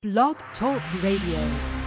Blog Talk Radio.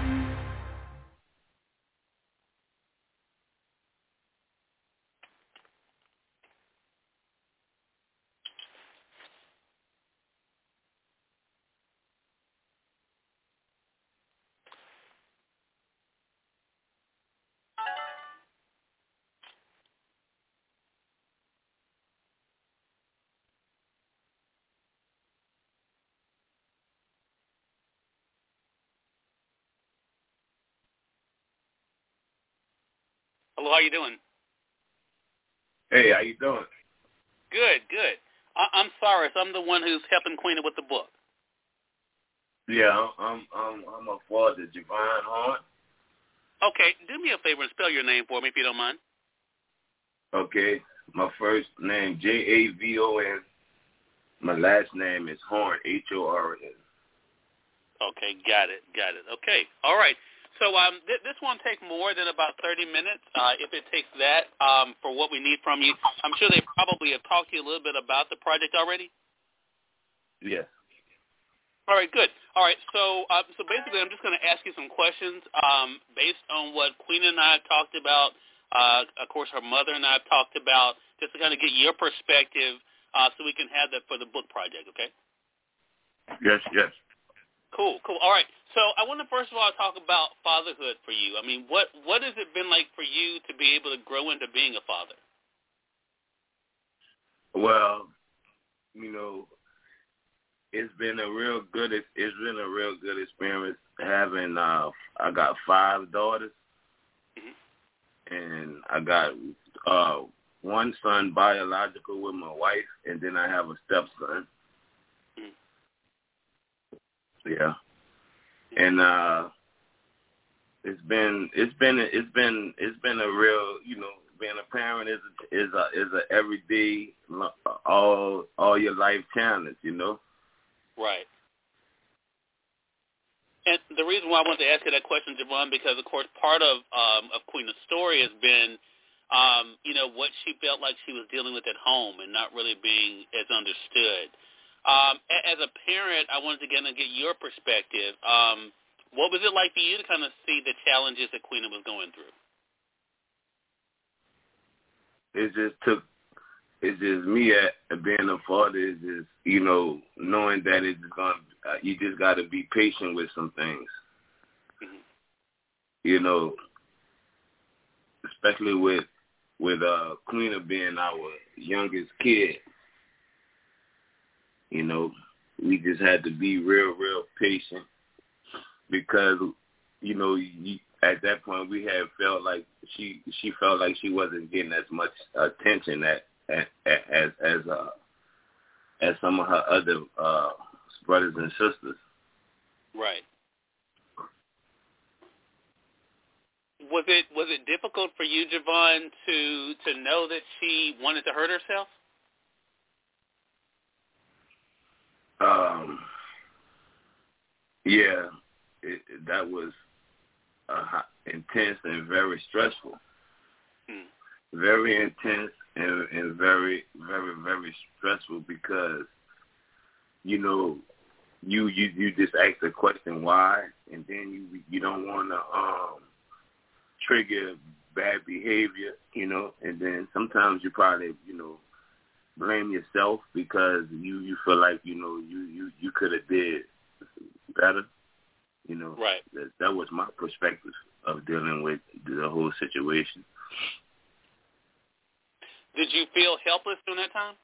Hello, how you doing? Hey, how you doing? Good, good. I'm Cyrus. I'm the one who's helping Queena with the book. Yeah, I'm a father, Javon Horn. Okay, do me a favor and spell your name for me if you don't mind. Okay, my first name Javon. My last name is Horn, Horn. Okay, got it. Okay, all right. So this won't take more than about 30 minutes, if it takes that, for what we need from you. I'm sure they probably have talked to you a little bit about the project already. Yes. All right, good. All right, so basically I'm just going to ask you some questions based on what Queena and I have talked about. Of course, her mother and I have talked about, just to kind of get your perspective so we can have that for the book project, okay? Yes. Cool. All right. So I want to first of all talk about fatherhood for you. I mean, what has it been like for you to be able to grow into being a father? Well, it's been a real good experience having. I got 5 daughters, and I got one son biological with my wife, and then I have a stepson. Yeah, and it's been a real, being a parent is a everyday, all your life challenge, Right. And the reason why I wanted to ask you that question, Javon, because of course part of Queena's story has been, what she felt like she was dealing with at home and not really being as understood. As a parent, I wanted to get your perspective. What was it like for you to kind of see the challenges that Queena was going through? It's just me being a father is just, knowing that you just got to be patient with some things. Mm-hmm. Especially with Queena being our youngest kid. We just had to be real patient because, at that point we had felt like she felt like she wasn't getting as much attention as some of her other brothers and sisters. Right. Was it difficult for you, Javon, to know that she wanted to hurt herself? Yeah, that was intense and very stressful. Very intense and very, very, very stressful because, you just ask the question why, and then you don't want to trigger bad behavior, and then sometimes you probably, blame yourself because you feel like, you could have did better. Right. That was my perspective of dealing with the whole situation. Did you feel helpless during that time?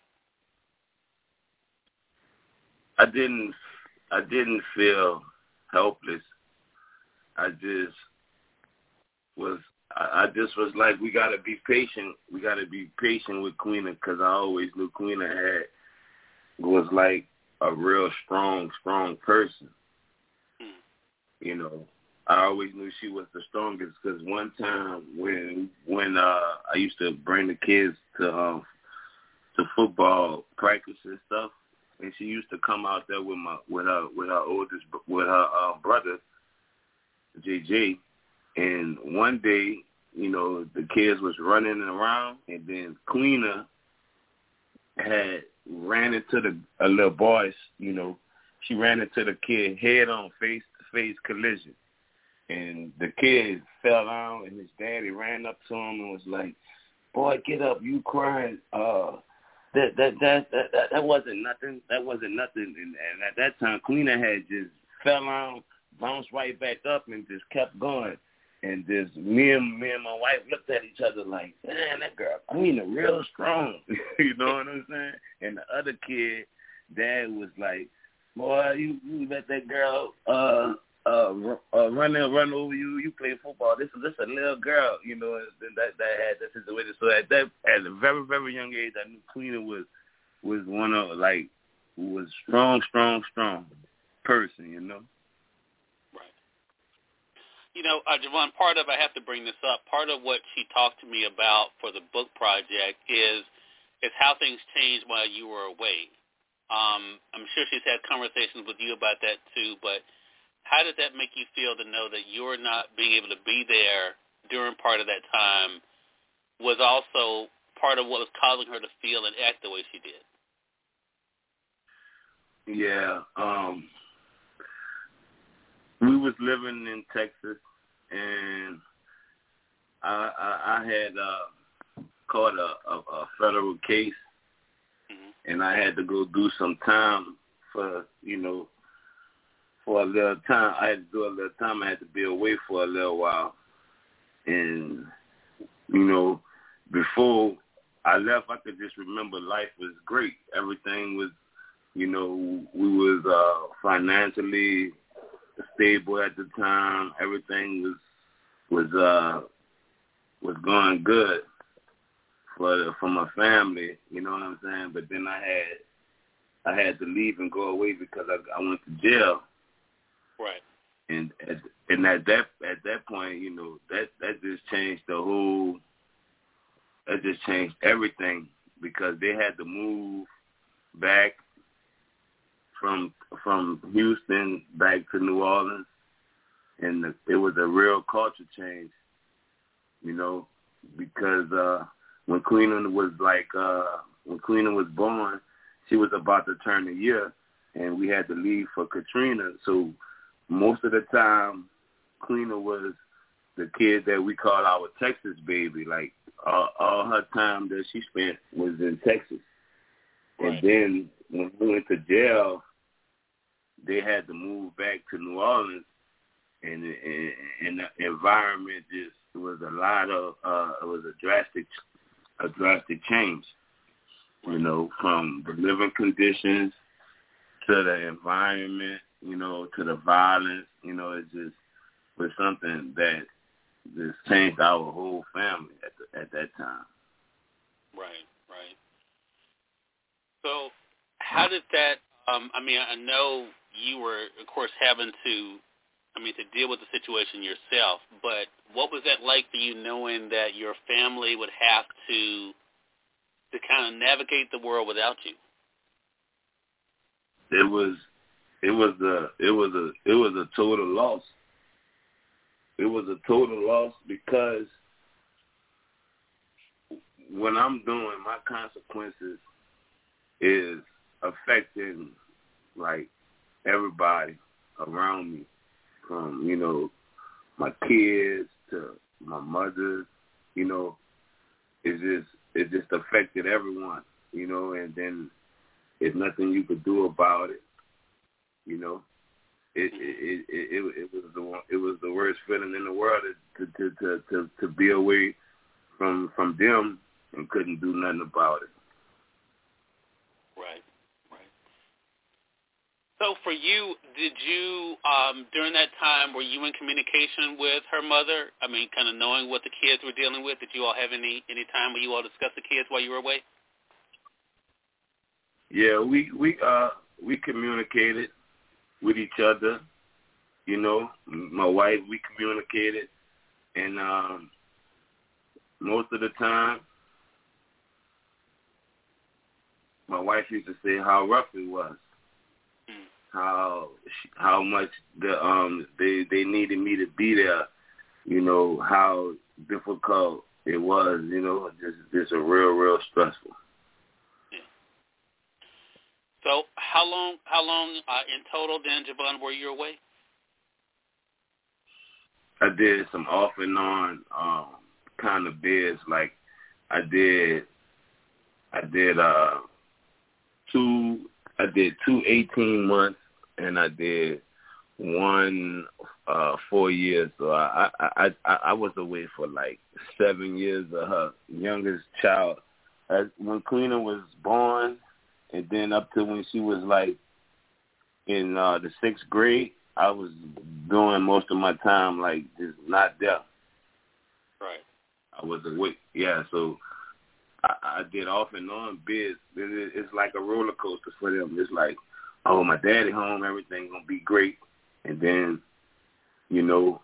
I didn't feel helpless. I just was like, we got to be patient. We got to be patient with Queena because I always knew Queena was like a real strong person. I always knew she was the strongest because one time when I used to bring the kids to football practice and stuff, and she used to come out there with her brother JJ, and one day, the kids was running around, and then Queena had ran into a little boy, she ran into the kid head on, face-to-face collision. And the kid fell down, and his daddy ran up to him and was like, "Boy, get up, you crying. That wasn't nothing. That wasn't nothing." And at that time, Queena had just fell down, bounced right back up, and just kept going. And just me and my wife looked at each other like, "Man, that girl, Queena, real strong." You know what I'm saying? And the other kid, dad was like, "Boy, you let that girl run over you. You play football. This is a little girl." You know, and that had that situation. So at a very, very young age, I knew Queena was one of was strong person. You know. Right. You know, Javon, I have to bring this up. Part of what she talked to me about for the book project is how things changed while you were away. I'm sure she's had conversations with you about that too, but how did that make you feel to know that you're not being able to be there during part of that time was also part of what was causing her to feel and act the way she did? Yeah. We was living in Texas, and I had caught a federal case, and I had to go do some time for a little time. I had to do a little time. I had to be away for a little while. And, before I left, I could just remember life was great. Everything was, we was financially stable at the time. Everything was going good for my family, you know what I'm saying? But then I had to leave and go away because I went to jail. Right. And at that point, that just changed that just changed everything, because they had to move back from Houston back to New Orleans, and it was a real culture change, because when Queena was born, she was about to turn a year, and we had to leave for Katrina. So most of the time, Queena was the kid that we call our Texas baby. Like all her time that she spent was in Texas. Right. And then when we went to jail, they had to move back to New Orleans, and the environment just was a lot of it was a drastic change, from the living conditions to the environment, to the violence. It just was something that just changed our whole family at that time. Right. So how did that, I know you were, of course, having to deal with the situation yourself, but what was that like for you, knowing that your family would have to kind of navigate the world without you? It was a total loss. It was a total loss because when I'm doing, my consequences is affecting like everybody around me, from my kids to my mother. It just affected everyone, and then there's nothing you could do about it. It was the worst feeling in the world to be away from them and couldn't do nothing about it. Right. So for you, did you, during that time, were you in communication with her mother? Kind of knowing what the kids were dealing with? Did you all have any time where you all discussed the kids while you were away? Yeah, we communicated with each other. My wife, we communicated, and most of the time, my wife used to say how rough it was. How much they needed me to be there, how difficult it was, just a real stressful. Yeah. So how long in total then, Javon, were you away? I did some off and on kind of bids. Like I did two 18 months, and I did one 4 years. So I was away for like 7 years of her youngest child. When Queena was born, and then up to when she was like in the 6th grade, I was doing most of my time like just not there. Right. I was away. Yeah, so I did off and on bids. It's like a roller coaster for them. It's like, oh, my daddy home, everything gonna be great, and then, you know,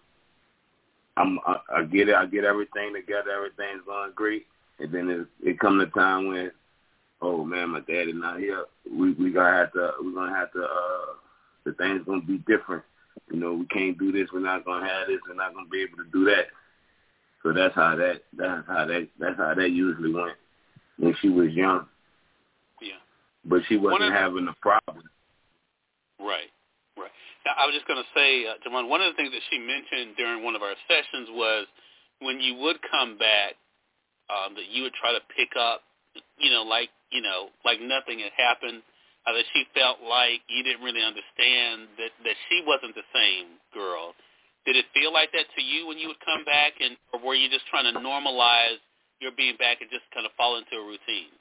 I get everything together, everything's going great, and then it come the time when, oh man, my daddy not here. We're gonna have to the thing's gonna be different. You know, we can't do this. We're not gonna have this. We're not gonna be able to do that. So that's how that usually went when she was young. Yeah. But she wasn't having a problem. Right. Now, I was just going to say, Javon, one of the things that she mentioned during one of our sessions was when you would come back, that you would try to pick up, like nothing had happened. That she felt like you didn't really understand that she wasn't the same girl. Did it feel like that to you when you would come back, or were you just trying to normalize your being back and just kind of fall into a routine?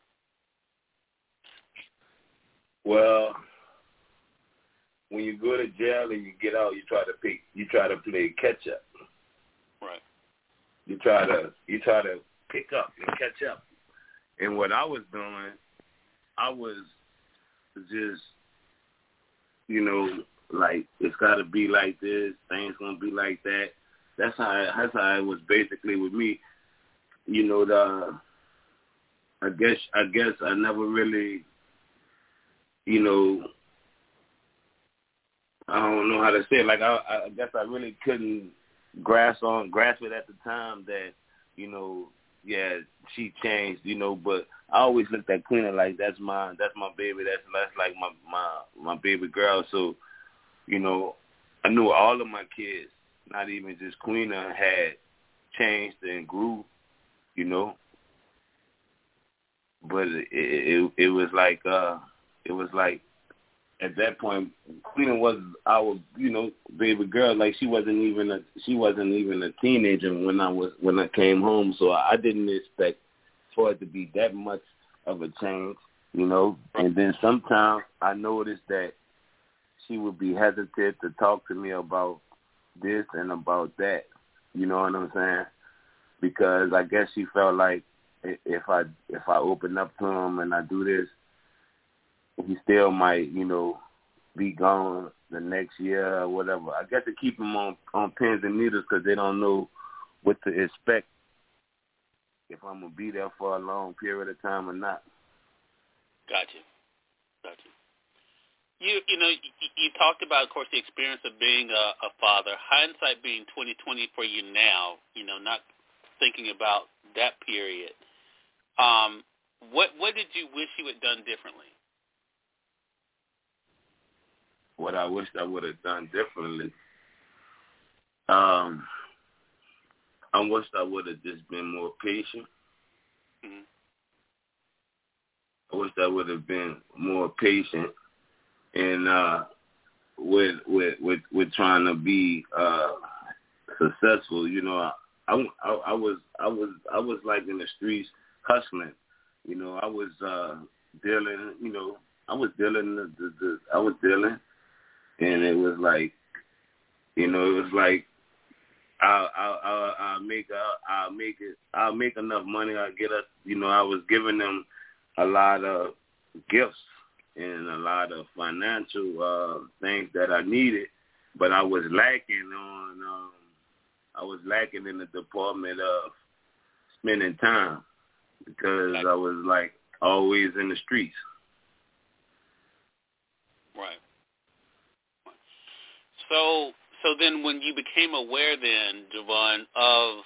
Well, when you go to jail and you get out, you try to play catch up. Right. You try to pick up and catch up. And what I was doing, I was just, like, it's got to be like this. Things gonna be like that. That's how it was basically with me. I guess I never really, I don't know how to say it. Like I guess I really couldn't grasp it at the time that, she changed, but I always looked at Queena like that's my baby, that's like my baby girl. So, I knew all of my kids, not even just Queena, had changed and grew, But it was like at that point, Queena was our, baby girl. Like she wasn't even a teenager when I came home. So I didn't expect for it to be that much of a change, And then sometimes I noticed that she would be hesitant to talk to me about this and about that. You know what I'm saying? Because I guess she felt like if I open up to him and I do this, he still might, be gone the next year or whatever. I guess to keep him on pins and needles because they don't know what to expect, if I'm going to be there for a long period of time or not. Gotcha. You talked about, of course, the experience of being a father. Hindsight being 20/20 for you now, not thinking about that period. What did you wish you had done differently? What I wished I would have done differently, I wished I would have just been more patient. Mm-hmm. I wished I would have been more patient and with trying to be successful. I was like in the streets hustling. I was dealing. I was dealing, and it was like, I'll make enough money. I'll get us. I was giving them a lot of gifts and a lot of financial things that I needed, but I was lacking in the department of spending time because I was like always in the streets. Right. So then when you became aware then, Javon, of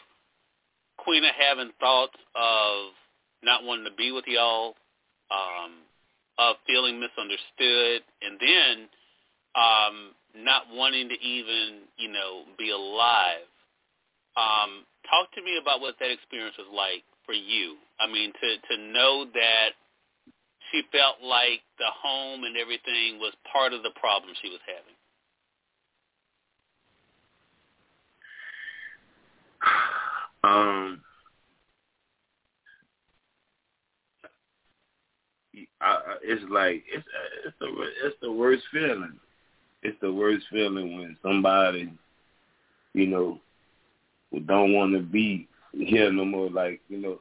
Queena having thoughts of not wanting to be with y'all, of feeling misunderstood, and then not wanting to even, be alive. Talk to me about what that experience was like for you. I mean, to know that she felt like the home and everything was part of the problem she was having. It's like it's the worst feeling. It's the worst feeling when somebody, who don't want to be here no more. Like,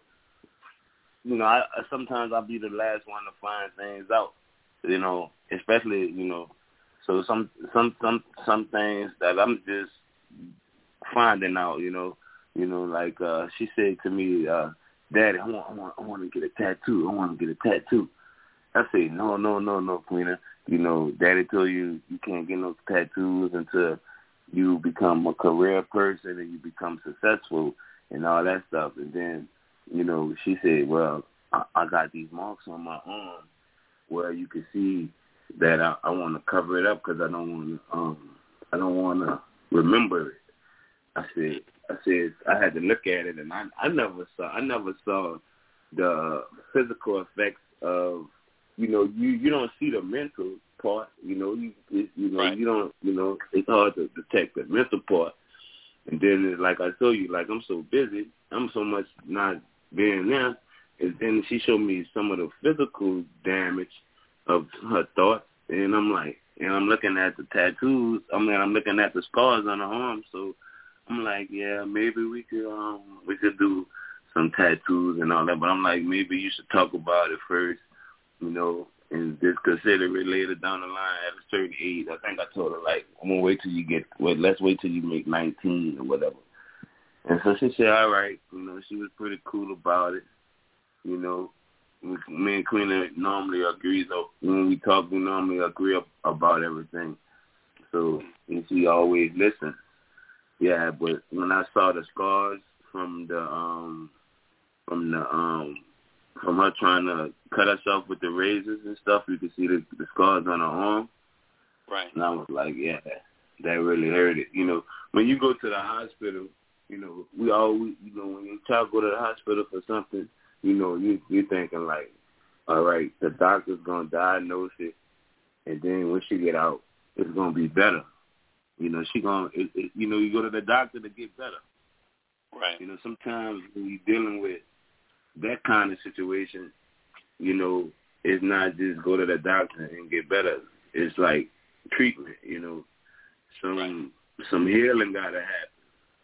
I sometimes I'll be the last one to find things out. Especially, so some things that I'm just finding out. Like she said to me, Daddy, I want to get a tattoo. I want to get a tattoo. I say, no, Queena. Daddy told you can't get no tattoos until you become a career person and you become successful and all that stuff. And then, she said, well, I got these marks on my arm where you can see that I want to cover it up because I don't want to remember it. I said I had to look at it, and I never saw the physical effects of, you don't see the mental part, Right. you don't, it's hard to detect the mental part. And then, like I told you, like I'm so busy, I'm so much not being there. And then she showed me some of the physical damage of her thoughts, and I'm like, and I'm looking at the tattoos. I'm looking at the scars on her arm. So I'm like, yeah, maybe we could do some tattoos and all that. But I'm like, maybe you should talk about it first, and just consider it later down the line at a certain age. I think I told her, like, I'm gonna wait till let's wait till you make 19 or whatever. And so she said, all right. She was pretty cool about it. Me and Queena normally agree. So when we talk, we normally agree about everything. So, and she always listens. Yeah, but when I saw the scars from her trying to cut herself with the razors and stuff, you could see the scars on her arm. Right. And I was like, yeah, that really hurt it. When you go to the hospital, we always, when you try to go to the hospital for something, you're thinking like, all right, the doctor's going to diagnose it, and then when she get out, it's going to be better. You go to the doctor to get better. Right. Sometimes when you're dealing with that kind of situation, it's not just go to the doctor and get better. It's like treatment, Some healing got to happen.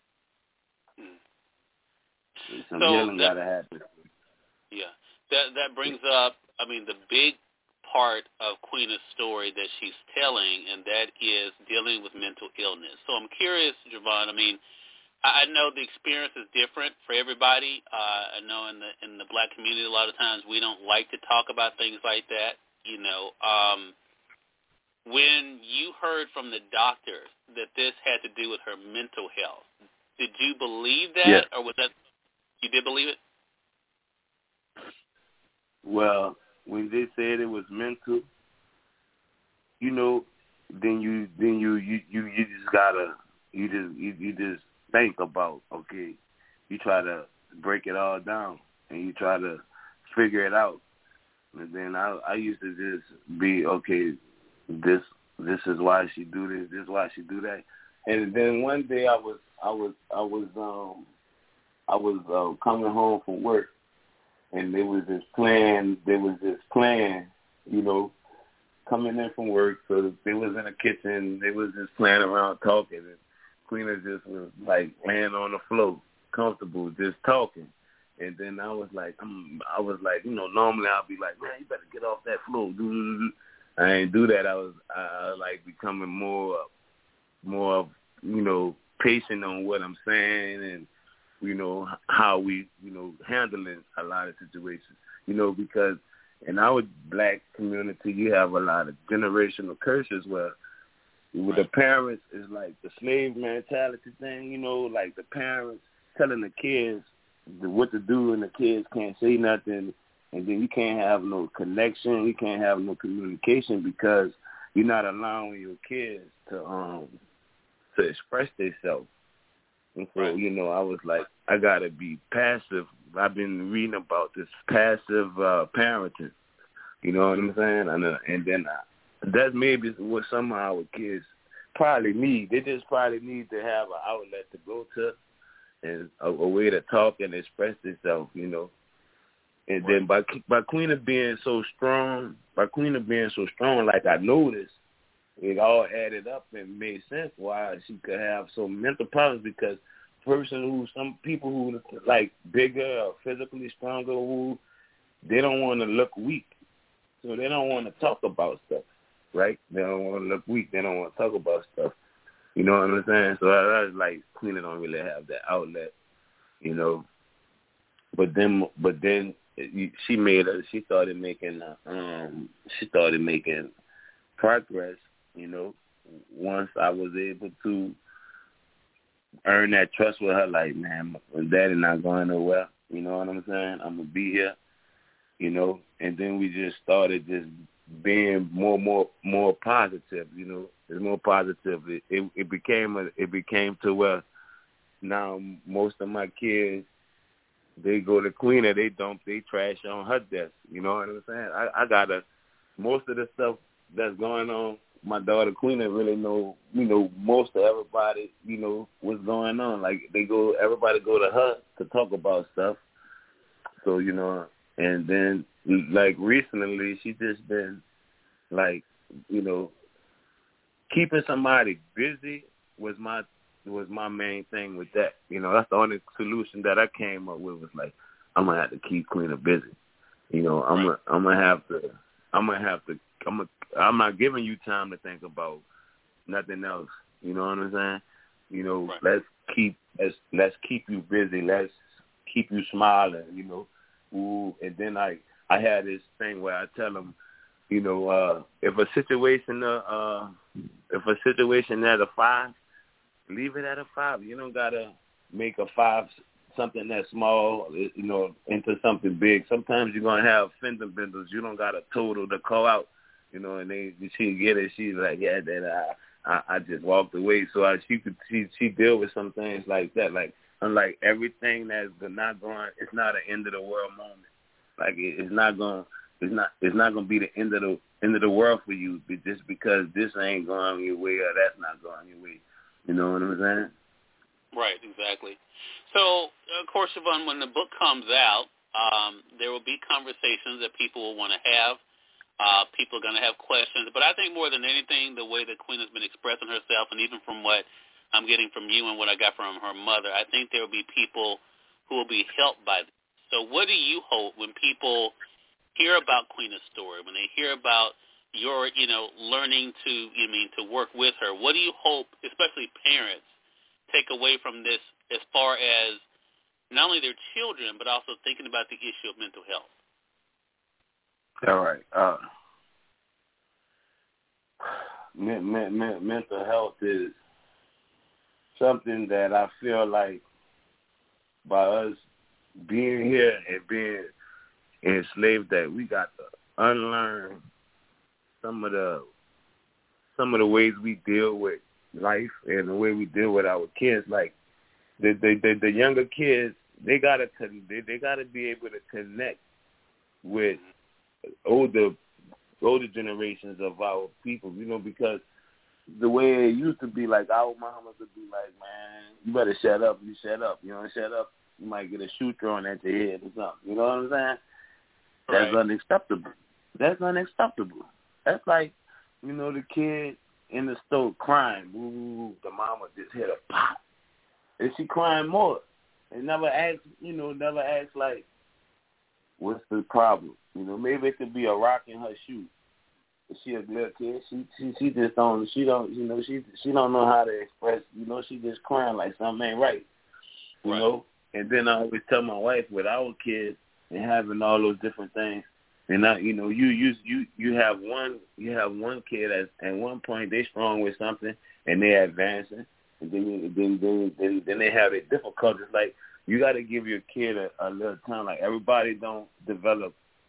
Some healing got to happen. Yeah. That brings up, the big part of Queena's story that she's telling, and that is dealing with mental illness. So I'm curious, Javon, I know the experience is different for everybody. I know in the black community, a lot of times we don't like to talk about things like that. When you heard from the doctor that this had to do with her mental health, did you believe that, yeah. Or was that you did believe it? Well, when they said it was mental, then you just gotta you just think about, okay, you try to break it all down and you try to figure it out. And then I used to just be, okay, this is why she do this is why she do that. And then one day I was coming home from work, and they was just playing, coming in from work. So they was in the kitchen, they was just playing around talking, and Queena just was like laying on the floor, comfortable, just talking. And then I was like, normally I'll be like, man, you better get off that floor. I ain't do that. I was like becoming more, patient on what I'm saying, and how we, handling a lot of situations, because in our black community, you have a lot of generational curses where with the parents is like the slave mentality thing, like the parents telling the kids what to do, and the kids can't say nothing, And then you can't have no connection, you can't have no communication because you're not allowing your kids to express themselves. And so, right. you know, I was like, I gotta be passive. I've been reading about this passive parenting. You know what I'm saying? And then that's maybe what some of our kids probably need. They just probably need to have an outlet to go to and a way to talk and express themselves, you know. And then by Queena being so strong, like I noticed, it all added up and made sense why she could have some mental problems because some people who like bigger or physically stronger, who they don't want to look weak. So they don't want to talk about stuff, right? They don't want to look weak. They don't want to talk about stuff. You know what I'm saying? So I was like, Queena don't really have that outlet, you know. But then she started making progress, you know. Once I was able to earn that trust with her, like, man, Daddy not going nowhere. You know what I'm saying? I'm gonna be here, you know. And then we just started just being more positive, you know. It's more positive. It became to where now most of my kids, they go to Queena, they trash on her desk. You know what I'm saying? I gotta, most of the stuff that's going on, my daughter Queena really know, you know, most of everybody, you know, what's going on. Like everybody go to her to talk about stuff. So, you know, and then like recently she just been like, you know, keeping somebody busy was my main thing with that. You know, that's the only solution that I came up with was like, I'm gonna have to keep Queena busy. You know, I'm not giving you time to think about nothing else. You know what I'm saying? You know, let's keep you busy. Let's keep you smiling. You know, ooh. And then I had this thing where I tell them, you know, if a situation at a 5, leave it at a 5. You don't gotta make a 5 something that's small, you know, into something big. Sometimes you're gonna have fender benders. You don't gotta total the car out, you know. And she get it. She's like, yeah, that I just walked away. So she deal with some things like that. Like unlike everything that's not going, it's not an end of the world moment. Like it's not gonna be the end of the world for you just because this ain't going your way or that's not going your way. You know what I'm saying? Right, exactly. So, of course, Siobhan, when the book comes out, there will be conversations that people will want to have. People are going to have questions. But I think more than anything, the way that Queen has been expressing herself, and even from what I'm getting from you and what I got from her mother, I think there will be people who will be helped by this. So what do you hope when people hear about Queen's story, when they hear about your, you know, learning to work with her, what do you hope, especially parents, take away from this as far as not only their children, but also thinking about the issue of mental health? All right. Mental health is something that I feel like by us being here and being enslaved, that we got to unlearn some of the ways we deal with life and the way we deal with our kids. Like the younger kids, they gotta be able to connect with older generations of our people, you know, because the way it used to be, like our mamas would be like, man, you better shut up. You shut up. You don't shut up, you might get a shoe thrown at your head or something. You know what I'm saying? That's unacceptable. That's unacceptable. That's like, you know, the kid in the store crying. Ooh, the mama just hit a pop. And she crying more. And never asks like, what's the problem? You know, maybe it could be a rock in her shoe. If she a little kid, she just don't know how to express, you know, she just crying like something ain't right. You know? And then I always tell my wife, with our kids and having all those different things, and now, you know, you have one kid at one point they strong with something and they advancing, and then they have their difficulties. Like, you got to give your kid a little time. Like, everybody don't develop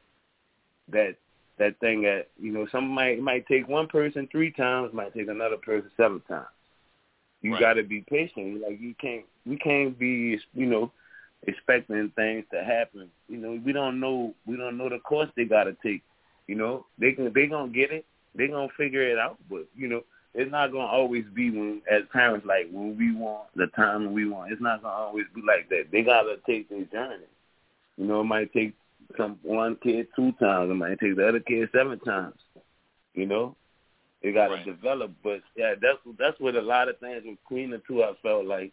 that thing that, you know, some might take one person 3 times, might take another person 7 times. You got to be patient. Like we can't be, you know, expecting things to happen. You know, we don't know the course they got to take. You know, they gonna get it. They gonna figure it out. But you know, it's not gonna always be when, as parents, like when we want the time we want. It's not gonna always be like that. They gotta take their journey. You know, it might take one kid 2 times. It might take the other kid 7 times. You know, they gotta develop. But yeah, that's what a lot of things with Queen too. I felt like,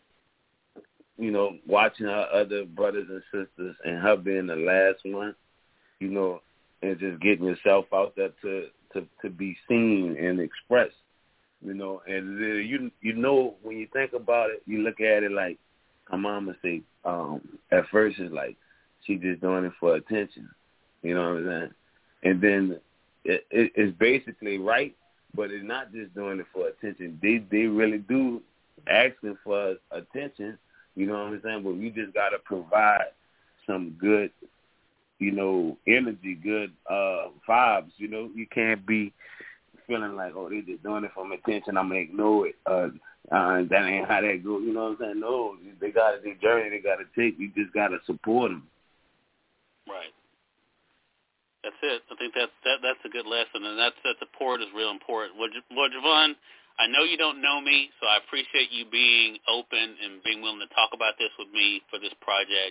you know, watching her other brothers and sisters and her being the last one, you know, and just getting yourself out there to be seen and expressed, you know. And you know, when you think about it, you look at it like her mama say, at first it's like she just doing it for attention, you know what I'm saying? And then it's basically right, but it's not just doing it for attention. They really do asking for attention, you know what I'm saying? But you just got to provide some good, you know, energy, good vibes, you know. You can't be feeling like, oh, they just doing it for attention, I'm going to ignore it. That ain't how that goes, you know what I'm saying? No, they got their journey they got to take. You just got to support them. Right. That's it. I think that's a good lesson, and that support is real important. Well, Javon, I know you don't know me, so I appreciate you being open and being willing to talk about this with me for this project.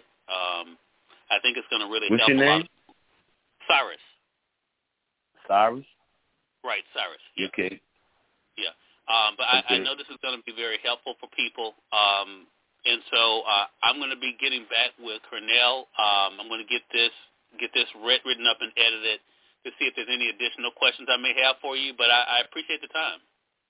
I think it's going to really help a lot. Cyrus. Cyrus? Right, Cyrus. Yeah. Okay. Yeah. But I know this is going to be very helpful for people. And so I'm going to be getting back with Cornell. I'm going to get this written up and edited to see if there's any additional questions I may have for you. But I appreciate the time.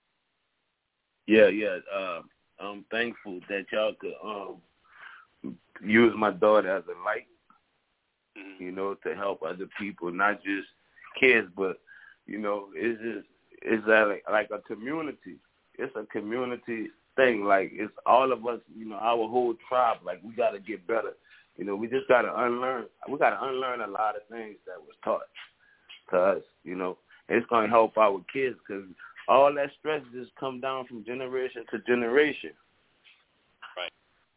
Yeah. I'm thankful that y'all could use my daughter as a light, you know, to help other people, not just kids, but, you know, it's like a community. It's a community thing. Like, it's all of us, you know, our whole tribe. Like, we got to get better. You know, we just got to unlearn. We got to unlearn a lot of things that was taught to us, you know. It's going to help our kids because all that stress just come down from generation to generation. Right.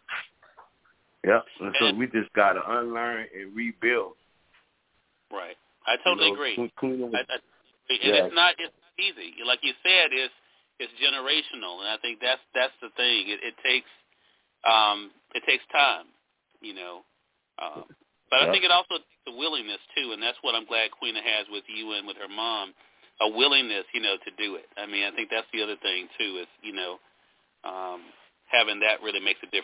Yeah. And so we just got to unlearn and rebuild. Right. I totally agree. And it's not easy. Like you said, it's generational, and I think that's the thing. It takes time, you know. But I think it also takes a willingness too, and that's what I'm glad Queena has with you and with her mom, a willingness, you know, to do it. I mean, I think that's the other thing too, is, you know, having that really makes a difference.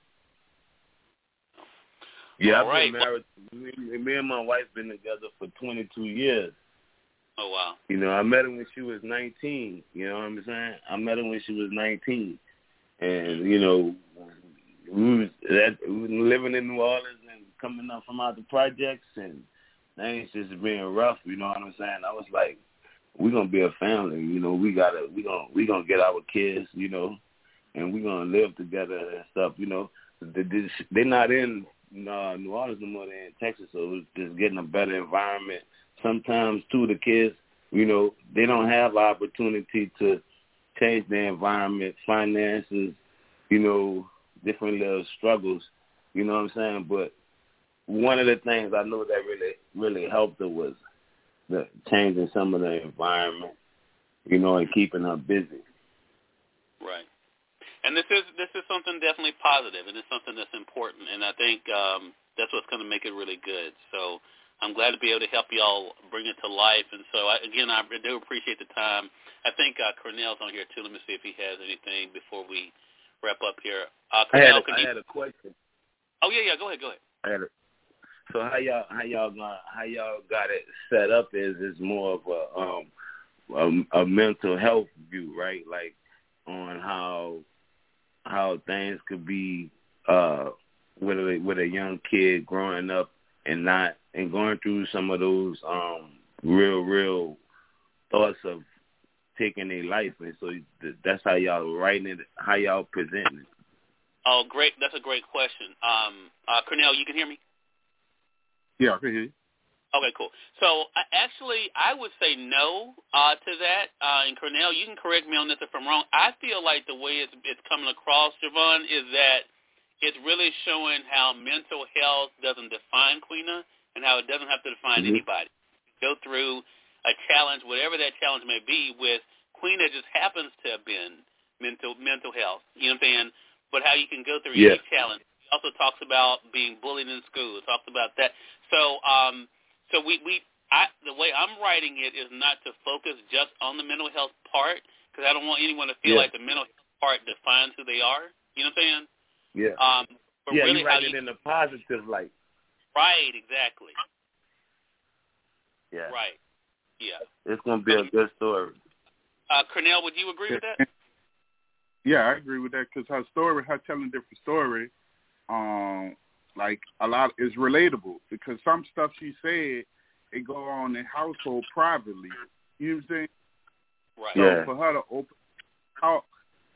Yeah, I've been married. Me and my wife been together for 22 years. Oh, wow. You know, I met her when she was 19. You know what I'm saying? I met her when she was 19. And, you know, we was living in New Orleans and coming up from out the projects, and things just being rough, you know what I'm saying? I was like, we're going to be a family. You know, we gonna get our kids, you know, and we're going to live together and stuff, you know. They're not in New Orleans no more, they're in Texas, so it's just getting a better environment. Sometimes, too, the kids, you know, they don't have opportunity to change their environment, finances, you know, different little struggles, you know what I'm saying? But one of the things I know that really helped her was the changing some of the environment, you know, and keeping her busy. Right. And this is something definitely positive, and it's something that's important, and I think that's what's going to make it really good. So I'm glad to be able to help you all bring it to life. And so, I do appreciate the time. I think Cornell's on here, too. Let me see if he has anything before we wrap up here. Cornell, I had a question. Oh, yeah, go ahead. So how y'all got it set up is more of a mental health view, right? Like on how things could be with a young kid growing up and going through some of those real thoughts of taking their life, and so that's how y'all writing it, how y'all presenting it. Oh, great! That's a great question. Cornell, you can hear me? Yeah, I can hear you. Okay, cool. So I would say no to that. And Cornell, you can correct me on this if I'm wrong. I feel like the way it's coming across, Javon, is that it's really showing how mental health doesn't define Queena and how it doesn't have to define anybody. Go through a challenge, whatever that challenge may be, with Queena just happens to have been mental health. You know what I'm saying? But how you can go through any challenge. He also talks about being bullied in school. It talks about that. So the way I'm writing it is not to focus just on the mental health part, because I don't want anyone to feel like the mental health part defines who they are. You know what I'm saying? Yeah. But really you write it in a positive light. Right, exactly. Yeah. Right. Yeah. It's going to be a good story. Cornell, would you agree with that? Yeah, I agree with that, because her telling a different story, like a lot is relatable, because some stuff she said, it go on in household privately. You know what I'm saying? Right. So for her to open talk,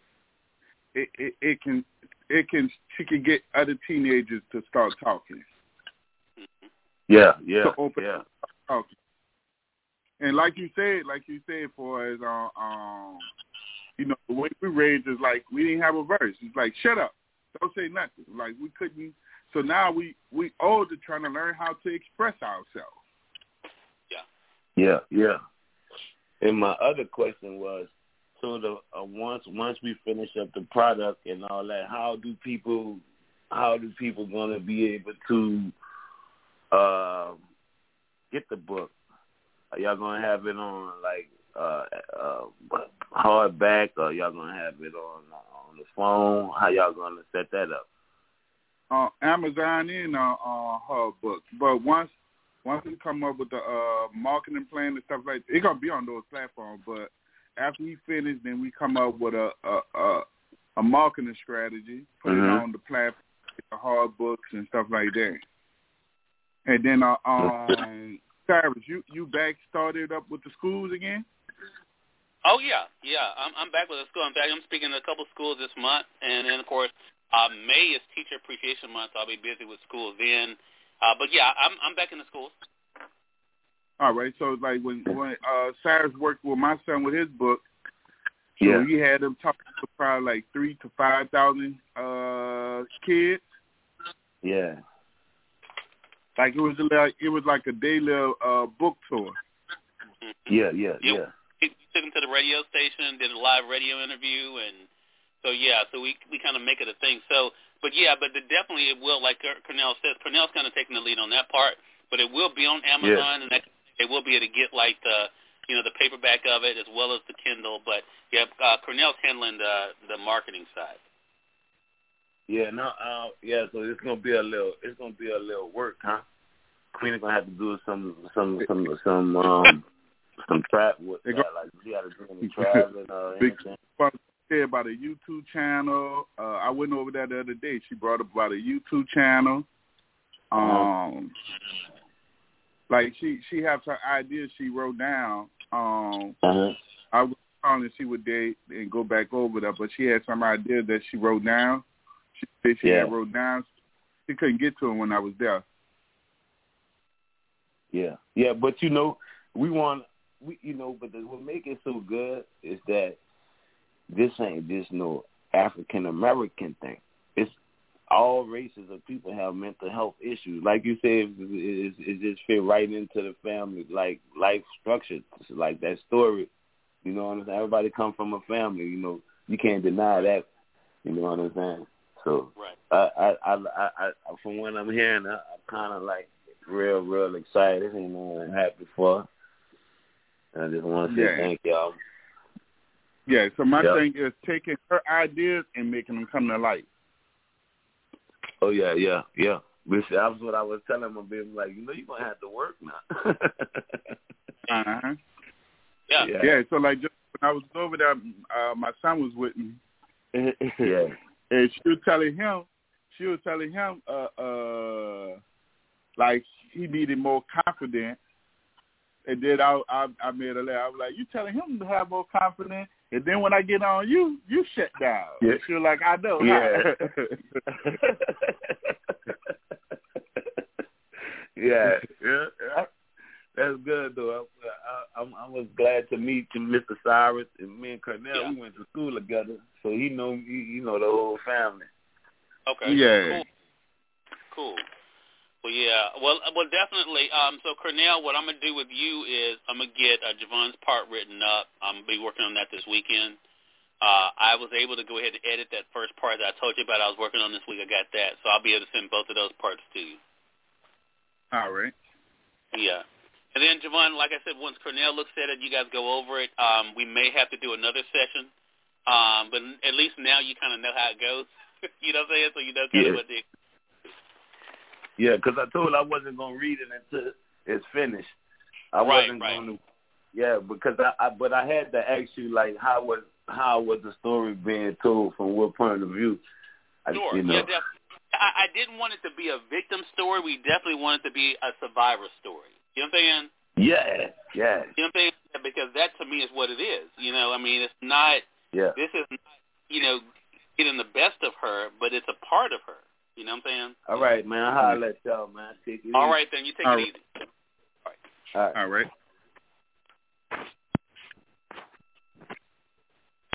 she can get other teenagers to start talking. Yeah. To open talking. And like you said, for as the way we raised is like we didn't have a verse. It's like, shut up, don't say nothing. Like we couldn't. So now we older trying to learn how to express ourselves. Yeah. And my other question was, so once we finish up the product and all that, how do people gonna be able to get the book? Are y'all gonna have it on like hardback, or y'all gonna have it on the phone? How y'all gonna set that up? Amazon and her book, but once we come up with the marketing plan and stuff like that, it's gonna be on those platforms. But after we finish, then we come up with a marketing strategy, put it on the platform, the hard books and stuff like that. And then Cyrus, you back started up with the schools again? Oh yeah. I'm back with the school. In fact, I'm speaking to a couple schools this month, and then of course May is Teacher Appreciation Month, so I'll be busy with schools then. But yeah, I'm back in the schools. All right. So like when Cyrus worked with my son with his book, so he had them talking to probably like 3,000 to 5,000 kids. Yeah. Like it was like a daily book tour. Yeah. We took him to the radio station, did a live radio interview, and so we kind of make it a thing. So, but definitely it will, like Cornell says. Cornell's kind of taking the lead on that part, but it will be on Amazon, and they will be able to get like the paperback of it as well as the Kindle. But Cornell's handling the marketing side. Yeah, so it's gonna be a little work, huh? Queen's gonna have to do some trap with that, like she got to do some traveling or anything. Say about a YouTube channel. I went over that the other day. She brought up about a YouTube channel. Like she has her ideas she wrote down. I was calling and she would date and go back over that, but she had some ideas that she wrote down. She said she had wrote down. She couldn't get to them when I was there. Yeah, but what make it so good is that this ain't just no African American thing. It's all races of people have mental health issues. Like you said, it just fit right into the family, like life structure, like that story. You know what I'm saying? Everybody come from a family. You can't deny that. You know what I'm saying? So I from what I'm hearing, I'm kind of like real excited and happy for her. And I just want to say thank y'all. Yeah, so my thing is taking her ideas and making them come to life. Oh, yeah. Which that was what I was telling my baby, like, you're going to have to work now. Yeah, so like just when I was over there, my son was with me. Yeah. And she was telling him, like he needed more confidence. And then I made a laugh. I was like, you telling him to have more confidence? And then when I get on you shut down. Yeah. She was like, I know. Yeah. Yeah. good though. I was glad to meet you, Mr. Cyrus, and me and Cornell. We went to school together, so he know the whole family. Okay. Yeah. Cool. Well, yeah. Well, definitely. So, Cornell, what I'm gonna do with you is I'm gonna get Javon's part written up. I'm gonna be working on that this weekend. I was able to go ahead and edit that first part that I told you about I was working on this week. I got that. So I'll be able to send both of those parts to you. All right. Yeah. And then, Javon, like I said, once Cornell looks at it, you guys go over it. We may have to do another session. But at least now you kind of know how it goes. You know what I'm saying? So you know kind of what the... Yeah, because I told I wasn't going to read it until it's finished. I wasn't going to... Yeah, because I had to ask you, like, how was the story being told, from what point of view? Sure, yeah, definitely. I didn't want it to be a victim story. We definitely want it to be a survivor story. You know what I'm saying? Yeah. You know what I'm saying? Because that, to me, is what it is. You know, I mean, it's not... Yeah. This is not, getting the best of her, but it's a part of her. You know what I'm saying? All right, man. I'll let y'all, man. Take it easy. All right, then. You take it easy. All right. All right.